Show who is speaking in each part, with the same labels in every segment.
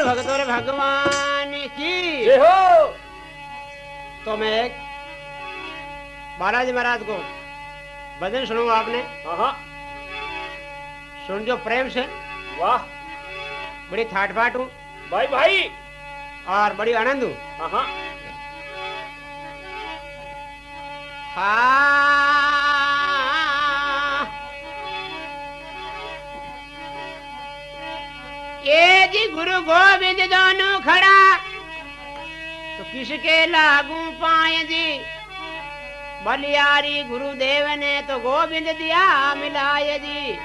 Speaker 1: बोल भगतों भगवान की
Speaker 2: जय हो।
Speaker 1: तो मैं एक बालाजी महाराज को भजन सुनूंगा, आपने
Speaker 2: हाँ
Speaker 1: सुन जो प्रेम से।
Speaker 2: वाह
Speaker 1: बड़ी ठाट बाट हूँ
Speaker 2: भाई भाई।
Speaker 1: और बड़ी आनंद हूँ।
Speaker 2: हाँ
Speaker 1: ये जी गुरु गोविंद दोनों खड़ा तो किसके लागू पाए जी। बलियारी गुरुदेव ने तो गोविंद दिया मिलाए जी।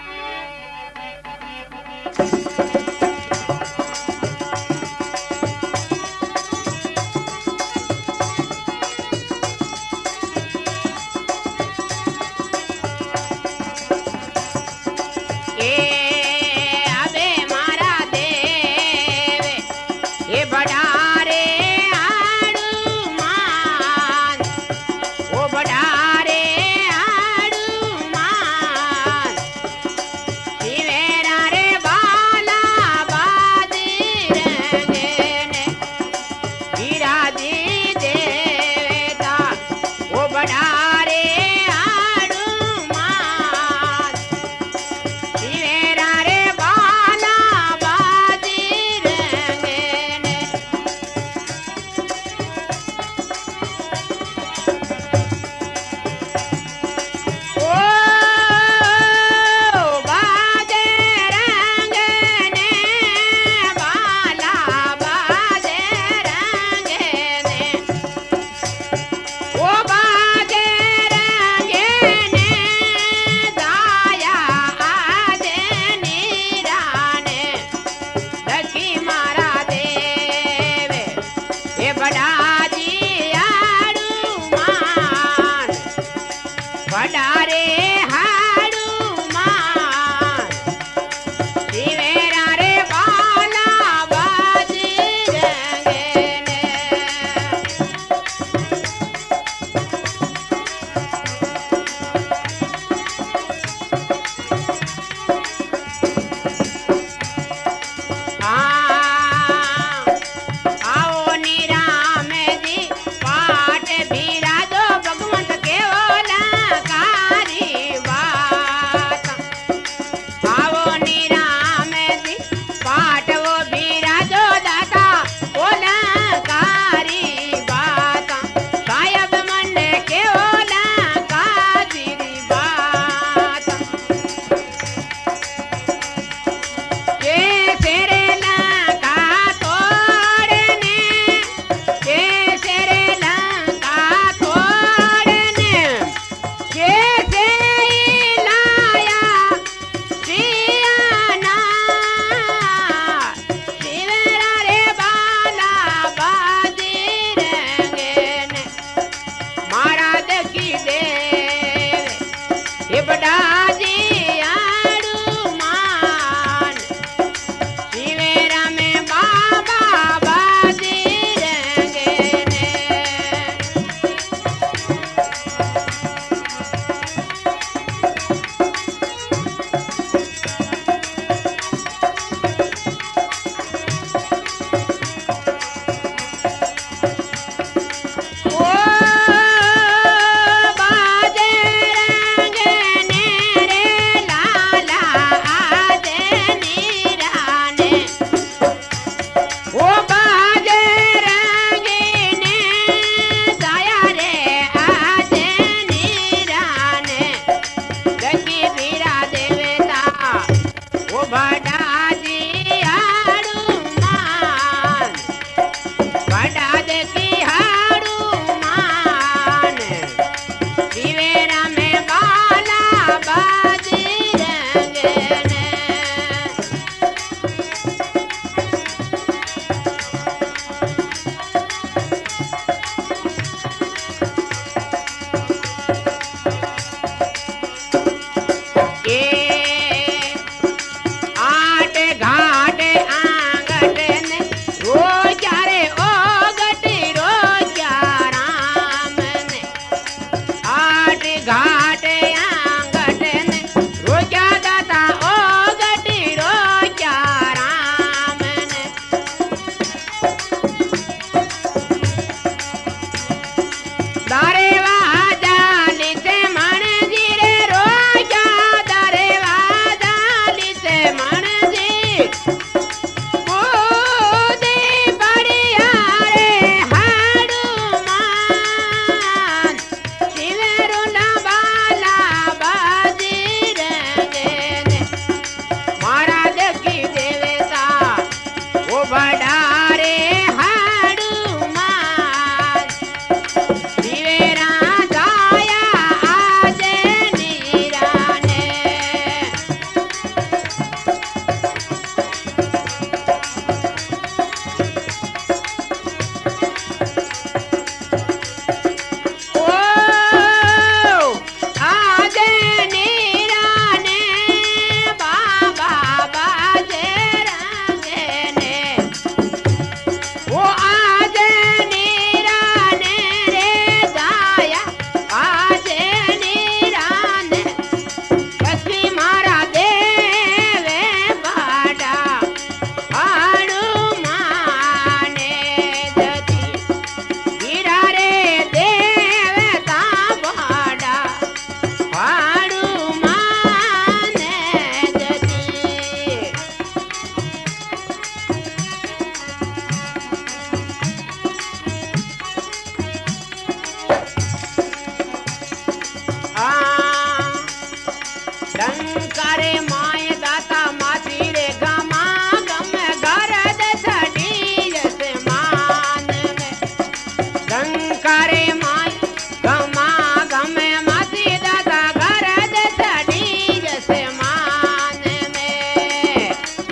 Speaker 1: डंकारे माए दाता मासी रे गमा गम घर दस डीजस मान में डंकारे माए गमा गम मासी दाता घर दस डीजस मान में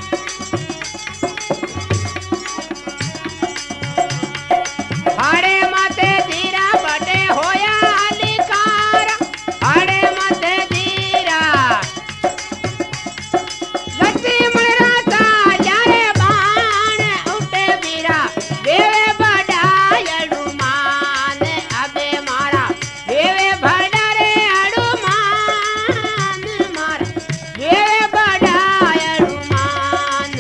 Speaker 1: हाड़े माते धीरा बटे होया लिकार हाड़े माते धीरा लट्टी मरा ता यारे बाण उठे बीरा देवे बड़ायड़ू मान अबे मारा देवे भड़ारे अड़ू मान मारा देवे बड़ायड़ू मान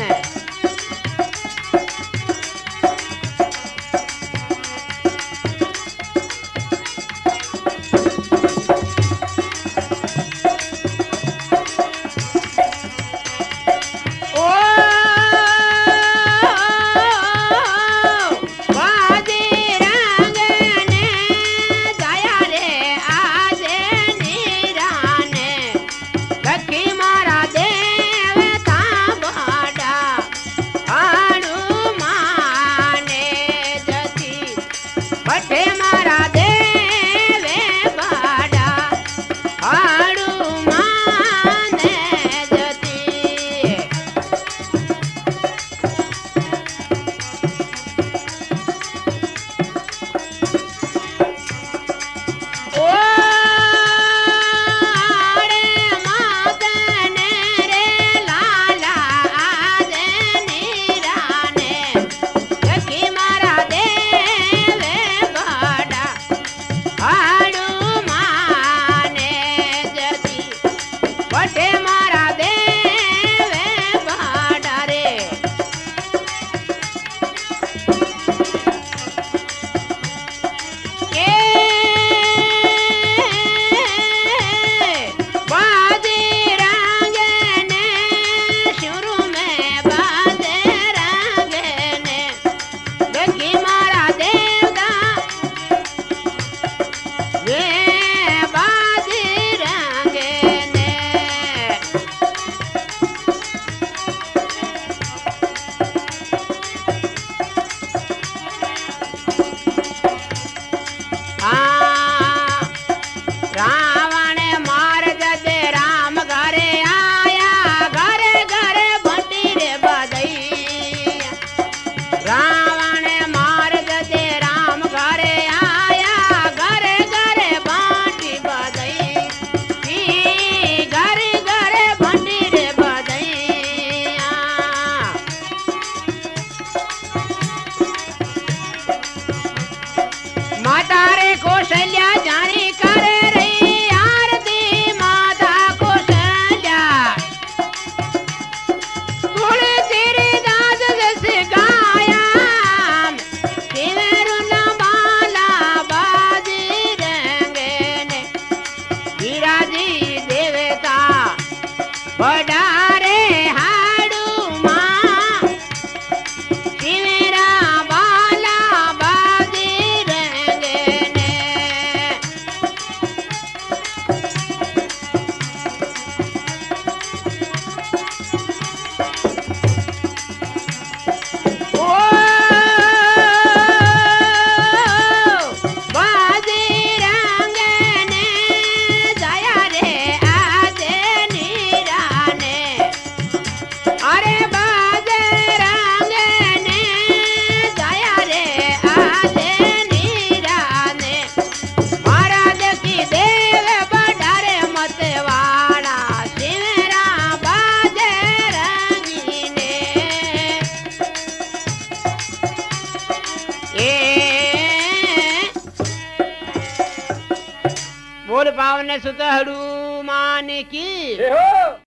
Speaker 1: ओ बाजी रंग ने दया रे आज नीराने लखी मारा देवता बड़ा हनुमाने जति बटे मारा देवे बड़ा हनुमाने जति ओरे मदन रे लाला आज नीराने लखी मारा देवे बड़ा हनुमाने जति बटे मारा देवे बड़ा रे बाजी रंग ने शुरू में बाजे रंग ने देखी मारा देवता वे बाजी रंग ने रावण मार जदे राम घरे आया घरे घरे बंटी रे बधैया रावण मार जदे राम घरे आया घरे घरे बंटी बधई घरे घरे बंटी रे बधैया माता रे कौशल्या जानी करे रही आरती माता कौशल्या तुलसी रे दास जस गाया सिमरु न बाला बाजी रंगने वीराजी देवता बड़ारे हाड़ू मां सिमरा बाला बाजी रंगने ओ बाजी रंगने दया रे आज नीराने अरे बाजे रंगने दया रे आज नीराने महाराज की देव बड़ारे मतवाड़ा सिमरा बाजे रंगीने ए बोल पावने सुत हनुमान की
Speaker 2: जय हो।